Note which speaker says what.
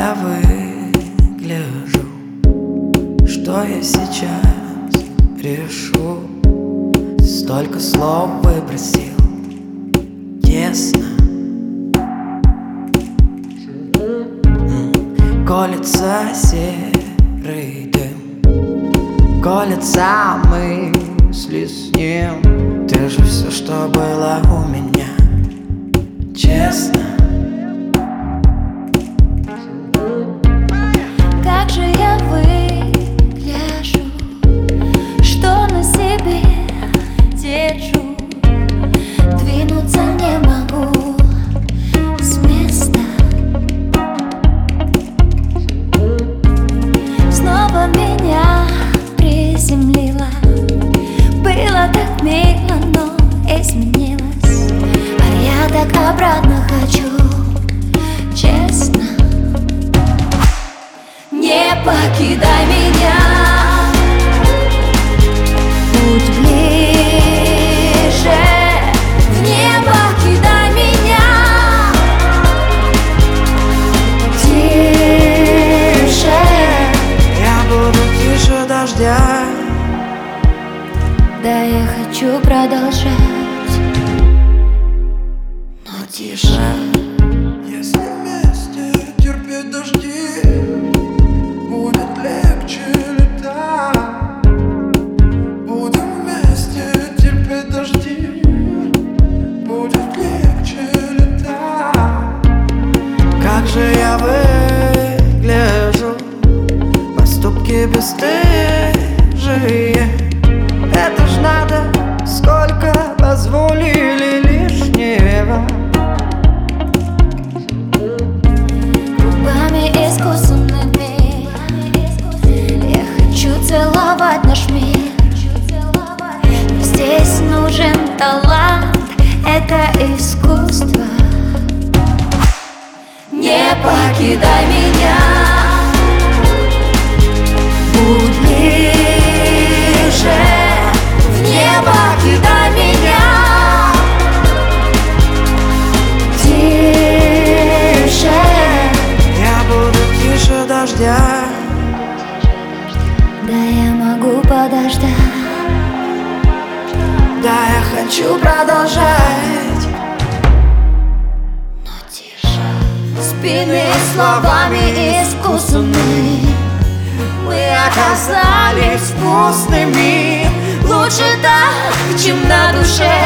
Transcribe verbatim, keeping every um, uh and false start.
Speaker 1: я выгляжу, что я сейчас решу. Столько слов выбросил, тесно. Колется серый дым, колется мысли с ним. Ты же все, что было у меня, честно.
Speaker 2: Как же я выгляжу, что на себе держу. Двинуться не могу с места. Снова меня приземлила. Было так мило, но изменилось. А я так обратно хочу, честно. Не покидай меня, будь ближе. Не покидай меня, тише.
Speaker 1: Я буду тише дождя.
Speaker 2: Да, я хочу продолжать, но тише.
Speaker 1: Если вместе терпеть дожди, будет легче летать. Будем вместе терпеть дожди, будет легче летать. Как же я выгляжу, поступки бесстыжие. Это ж надо, сколько позволили лишнего.
Speaker 2: Губами искусственными я хочу целовать наш мир. Но здесь нужен талант, это искусство. Не покидай меня, будь ближе. Не покидай меня, тише.
Speaker 1: Я буду тише дождя.
Speaker 2: Да, я могу подождать.
Speaker 1: Да, я хочу продолжать,
Speaker 2: но тише. Спины словами искусственными мы оказались вкусными. Лучше так, чем на душе